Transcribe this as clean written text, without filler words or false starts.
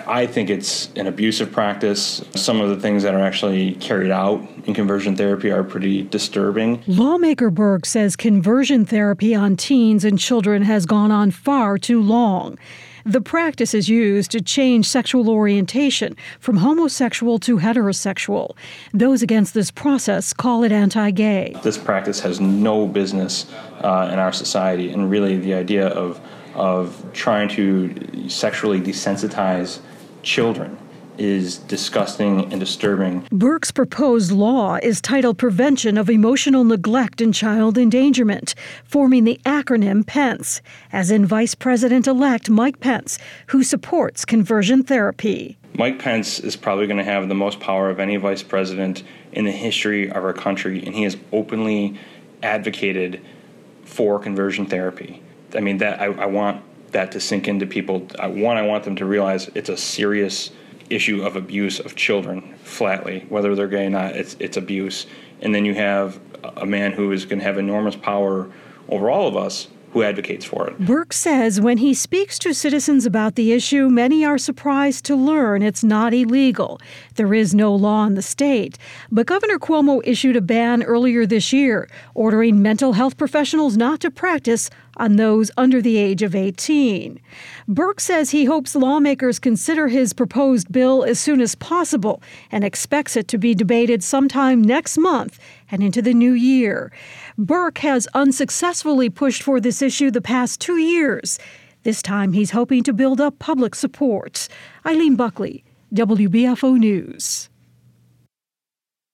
I think it's an abusive practice. Some of the things that are actually carried out in conversion therapy are pretty disturbing. Lawmaker Burke says conversion therapy on teens and children has gone on far too long. The practice is used to change sexual orientation from homosexual to heterosexual. Those against this process call it anti-gay. This practice has no business in our society, and really the idea of trying to sexually desensitize children is disgusting and disturbing. Burke's proposed law is titled Prevention of Emotional Neglect and Child Endangerment, forming the acronym PENCE, as in Vice President-elect Mike Pence, who supports conversion therapy. Mike Pence is probably going to have the most power of any vice president in the history of our country, and he has openly advocated for conversion therapy. I mean, that I want that to sink into people. I want them to realize it's a serious issue of abuse of children, flatly, whether they're gay or not. It's abuse. And then you have a man who is going to have enormous power over all of us who advocates for it. Burke says when he speaks to citizens about the issue, many are surprised to learn it's not illegal. There is no law in the state. But Governor Cuomo issued a ban earlier this year, ordering mental health professionals not to practice on those under the age of 18. Burke says he hopes lawmakers consider his proposed bill as soon as possible and expects it to be debated sometime next month and into the new year. Burke has unsuccessfully pushed for this issue the past 2 years. This time he's hoping to build up public support. Eileen Buckley, WBFO News.